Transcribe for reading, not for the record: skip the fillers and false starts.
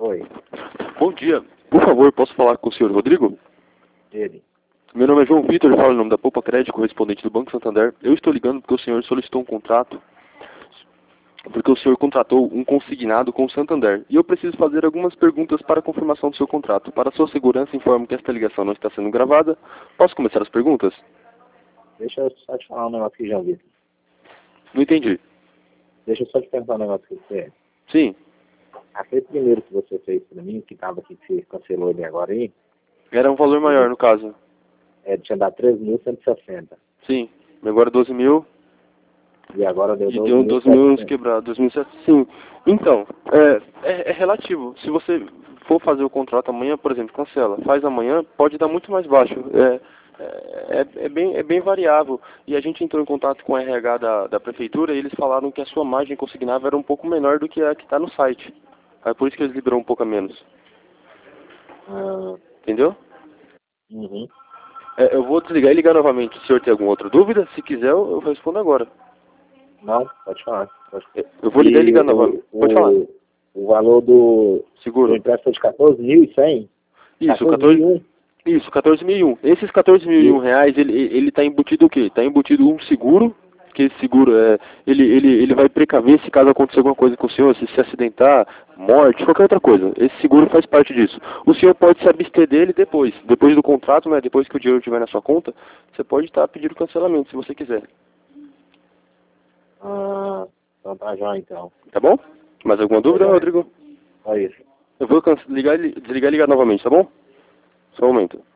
Oi, Bom dia. Por favor, posso falar com o senhor Rodrigo? ele. Meu nome é João Vitor, eu falo em nome da Poupa Crédito, correspondente do Banco Santander. Eu estou ligando porque o senhor solicitou um contrato, porque o senhor contratou um consignado com o Santander. E eu preciso fazer algumas perguntas para a confirmação do seu contrato. Para sua segurança, informo que esta ligação não está sendo gravada. Posso começar as perguntas? Deixa eu só te falar um negócio aqui, João Vitor. Não entendi. Deixa eu só te perguntar um negócio aqui pra você. Sim. Aquele primeiro que você fez pra mim, que tava aqui, que você cancelou ele agora aí, Era um valor maior, no caso. tinha dado 3.160. Sim. Agora 12 mil. E agora deu E deu 12 mil uns 12.700. quebrados, 2007. Sim. Então, é relativo. Se você for fazer o contrato amanhã, por exemplo, cancela. Faz amanhã, pode dar muito mais baixo. É bem variável. E a gente entrou em contato com o RH da prefeitura e eles falaram que a sua margem consignável era um pouco menor do que a que está no site. É por isso que eles liberam um pouco a menos. Ah, Entendeu? uhum. Eu vou desligar e ligar novamente. Se o senhor tem alguma outra dúvida, se quiser, eu respondo agora. Não, pode falar. Eu vou ligar e ligar E novamente. Pode falar. o valor do Seguro. empréstimo de 14.100? Isso, 14.001. Isso, 14.001. Esses 14.001 reais, ele tá embutido o quê? Tá embutido um seguro, que esse seguro ele vai precaver se caso acontecer alguma coisa com o senhor, se acidentar, morte, qualquer outra coisa. Esse seguro faz parte disso. O senhor pode se abster dele depois do contrato, né, depois que o dinheiro estiver na sua conta, você pode estar pedindo cancelamento, se você quiser. Ah, então tá já então. Tá bom? Mais alguma dúvida, Rodrigo? Só isso. Eu vou desligar e ligar novamente, tá bom? Só um momento.